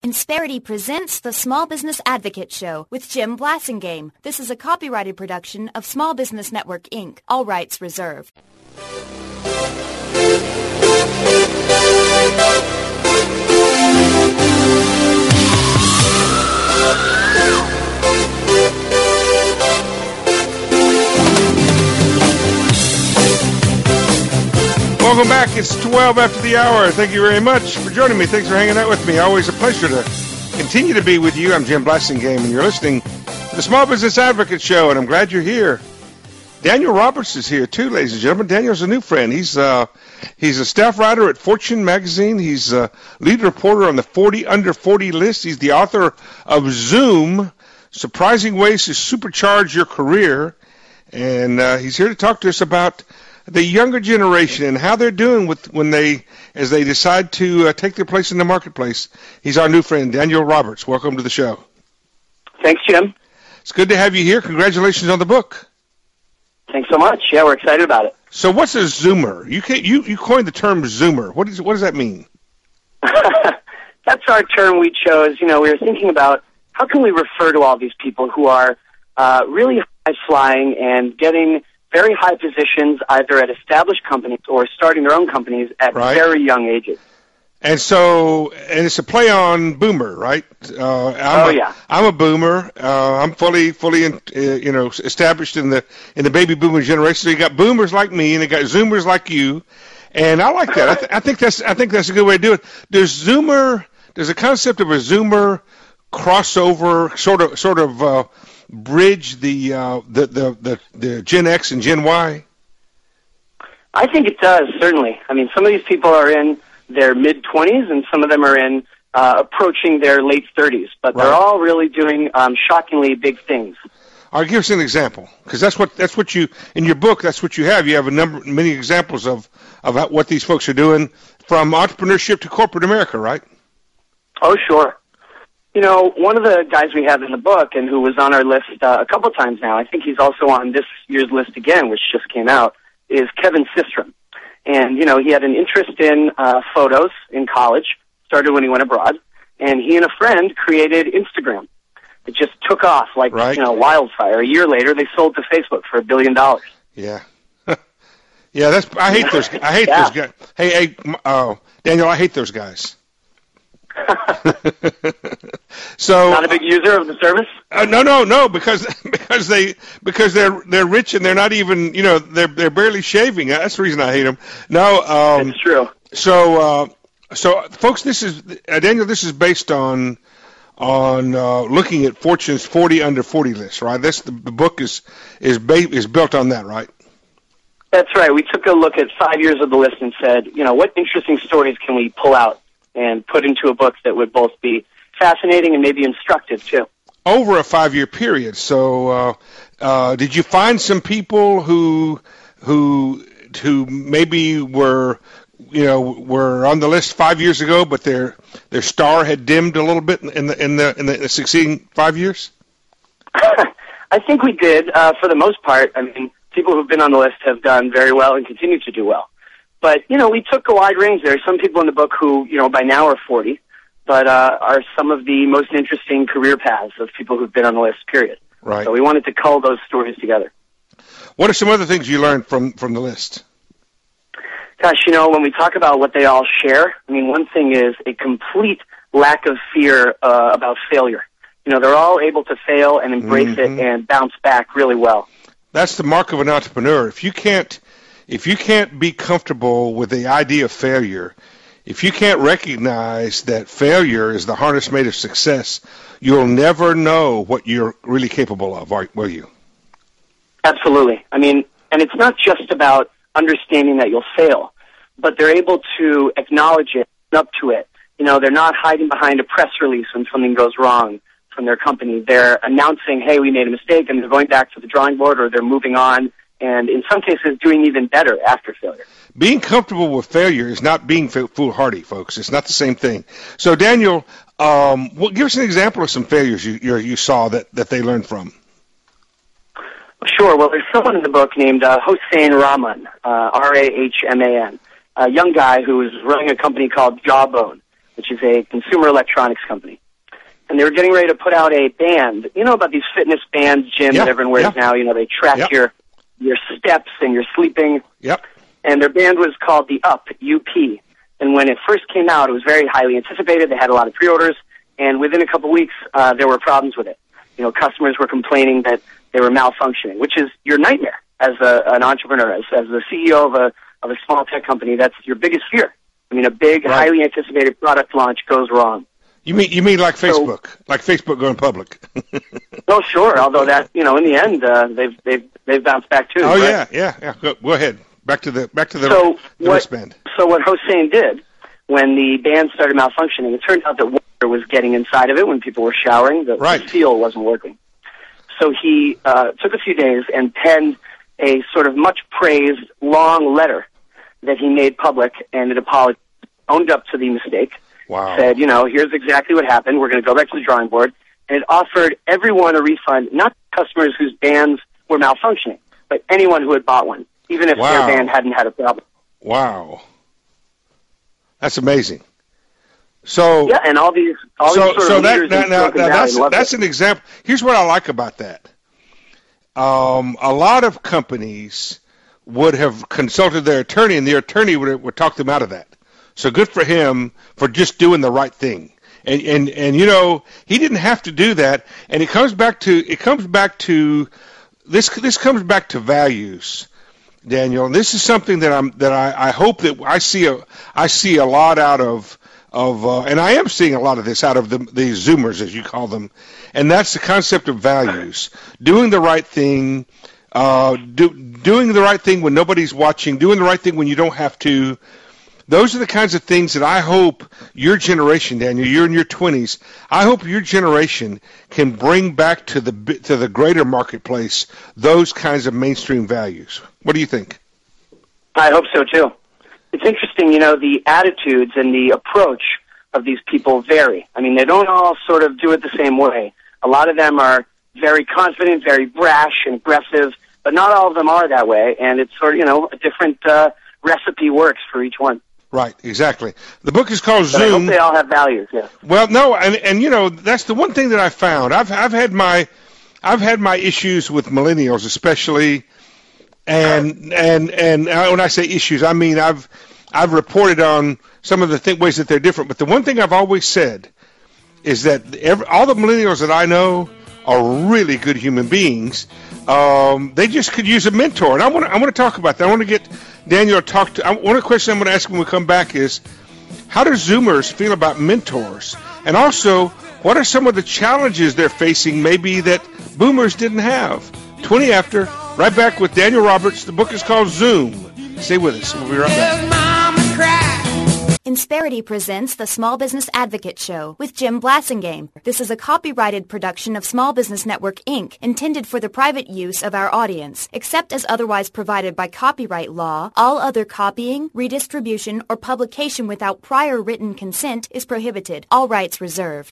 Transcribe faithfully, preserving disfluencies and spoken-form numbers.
Insperity presents the Small Business Advocate Show with Jim Blasingame. This is a copyrighted production of Small Business Network, Incorporated. All rights reserved. Welcome back. It's twelve after the hour. Thank you very much for joining me. Thanks for hanging out with me. Always a pleasure to continue to be with you. I'm Jim Blasingame, and you're listening to the Small Business Advocate Show, and I'm glad you're here. Daniel Roberts is here, too, ladies and gentlemen. Daniel's a new friend. He's uh, he's a staff writer at Fortune magazine. He's a lead reporter on the forty under forty list. He's the author of Zoom, Surprising Ways to Supercharge Your Career. And uh, he's here to talk to us about the younger generation and how they're doing with when they, as they decide to uh, take their place in the marketplace. He's our new friend, Daniel Roberts. Welcome to the show. Thanks, Jim. It's good to have you here. Congratulations on the book. Thanks so much. Yeah, we're excited about it. So what's a Zoomer? You can, you, you coined the term Zoomer. What, is, what does that mean? That's our term we chose. You know, we were thinking about how can we refer to all these people who are uh, really high-flying and getting very high positions either at established companies or starting their own companies at right. very young ages. And so, and it's a play on boomer, right? Uh, I'm oh a, yeah, I'm a boomer. Uh, I'm fully, fully, in, uh, you know, established in the in the baby boomer generation. So you got boomers like me, and you got Zoomers like you, and I like that. I, th- I think that's, I think that's a good way to do it. There's Zoomer. There's a concept of a Zoomer crossover, sort of, sort of uh, bridge the, uh, the the the the Gen X and Gen Y. I think it does, certainly. I mean, some of these people are in their mid-twenties, and some of them are in uh, approaching their late thirties. But right. they're all really doing um, shockingly big things. All right, give us an example, because that's what that's what you in your book. That's what you have. You have a number, many examples of of what these folks are doing, from entrepreneurship to corporate America, right? Oh, sure. You know, one of the guys we have in the book, and who was on our list uh, a couple times now, I think he's also on this year's list again, which just came out, is Kevin Systrom. And, you know, he had an interest in uh, photos in college, started when he went abroad, and he and a friend created Instagram. It just took off like, right. you know, wildfire. A year later, they sold to Facebook for a billion dollars. Yeah. yeah, that's, I hate those, I hate yeah. those guys. Hey, hey, uh, Daniel, I hate those guys. So not a big user of the service? Uh, no, no, no, because because they because they're they're rich and they're not even, you know, they're they're barely shaving. That's the reason I hate them. No, um, it's true. So uh, so folks, this is uh, Daniel. This is based on on uh, looking at Fortune's forty under forty list, right? This the, the book is is ba- is built on that, right? That's right. We took a look at five years of the list and said, you know, what interesting stories can we pull out and put into a book that would both be fascinating and maybe instructive, too. Over a five-year period. So uh, uh, did you find some people who who who maybe were, you know, were on the list five years ago, but their their star had dimmed a little bit in the in the, in the succeeding five years? I think we did, uh, for the most part. I mean, people who've been on the list have done very well and continue to do well. But, you know, we took a wide range there. Some people in the book who, you know, by now are forty, but uh, are some of the most interesting career paths of people who've been on the list, period. Right. So we wanted to cull those stories together. What are some other things you learned from, from the list? Gosh, you know, when we talk about what they all share, I mean, one thing is a complete lack of fear uh, about failure. You know, they're all able to fail and embrace mm-hmm. it and bounce back really well. That's the mark of an entrepreneur. If you can't If you can't be comfortable with the idea of failure, if you can't recognize that failure is the harness made of success, you'll never know what you're really capable of, will you? Absolutely. I mean, and it's not just about understanding that you'll fail, but they're able to acknowledge it, up to it. You know, they're not hiding behind a press release when something goes wrong from their company. They're announcing, hey, we made a mistake, and they're going back to the drawing board, or they're moving on, and in some cases doing even better after failure. Being comfortable with failure is not being foolhardy, folks. It's not the same thing. So, Daniel, um, well, give us an example of some failures you you, you saw that, that they learned from. Sure. Well, there's someone in the book named uh, Hossein Rahman, uh, R A H M A N, a young guy who was running a company called Jawbone. which is a consumer electronics company. And they were getting ready to put out a band. You know about these fitness bands, Jim, yeah, that everyone wears yeah. now? You know, they track yep. your your steps and your sleeping. Yep. And their band was called the Up, U P. And when it first came out, it was very highly anticipated. They had a lot of pre-orders. And within a couple weeks, uh, there were problems with it. You know, customers were complaining that they were malfunctioning, which is your nightmare as a, an entrepreneur, as, as the C E O of a of a small tech company. That's your biggest fear. I mean, a big, right. highly anticipated product launch goes wrong. You mean you mean like Facebook, so, like Facebook going public? Well, sure. Although that, you know, in the end, uh, they've they've they've bounced back too. Oh right? yeah, yeah, yeah. Go, go ahead. Back to the back to the, so the what, wristband. So what Hossein did when the band started malfunctioning, it turned out that water was getting inside of it when people were showering. The, right. the seal wasn't working. So he uh, took a few days and penned a sort of much praised long letter that he made public, and it apologized, owned up to the mistake. Wow. Said, you know, here's exactly what happened. We're going to go back to the drawing board. And it offered everyone a refund, not customers whose bands were malfunctioning, but anyone who had bought one, even if wow. their band hadn't had a problem. Wow. That's amazing. So yeah, and all these all so, these sort so of that, leaders now, in now, Silicon now Valley that's loved that's it. an example. Here's what I like about that. Um, a lot of companies would have consulted their attorney, and the attorney would would talk them out of that. So good for him for just doing the right thing. And and and you know, he didn't have to do that. And it comes back to it comes back to this this comes back to values, Daniel. And this is something that I'm that I, I hope that I see a I see a lot out of of uh, and I am seeing a lot of this out of the the Zoomers, as you call them. And that's the concept of values. Doing the right thing, uh, do, doing the right thing when nobody's watching, doing the right thing when you don't have to. Those are the kinds of things that I hope your generation, Daniel, you're in your twenties, I hope your generation can bring back to the to the greater marketplace those kinds of mainstream values. What do you think? I hope so, too. It's interesting, you know, the attitudes and the approach of these people vary. I mean, they don't all sort of do it the same way. A lot of them are very confident, very brash and aggressive, but not all of them are that way, and it's sort of, you know, a different uh, recipe works for each one. Right, exactly. The book is called but Zoom. I hope they all have values. Yeah. Well, no, and and you know that's the one thing that I found. I've I've had my I've had my issues with millennials, especially, and and and when I say issues, I mean I've I've reported on some of the th- ways that they're different. But the one thing I've always said is that every, all the millennials that I know are really good human beings. Um, they just could use a mentor, and I want to I want to talk about that. I want to get Daniel to talk to. I, one of the questions I'm going to ask when we come back is, how do Zoomers feel about mentors, and also what are some of the challenges they're facing, maybe that Boomers didn't have? twenty after, right back with Daniel Roberts. The book is called Zoom. Stay with us. We'll be right back. Insperity presents the Small Business Advocate Show with Jim Blasingame. This is a copyrighted production of Small Business Network, Incorporated, intended for the private use of our audience. Except as otherwise provided by copyright law, all other copying, redistribution, or publication without prior written consent is prohibited. All rights reserved.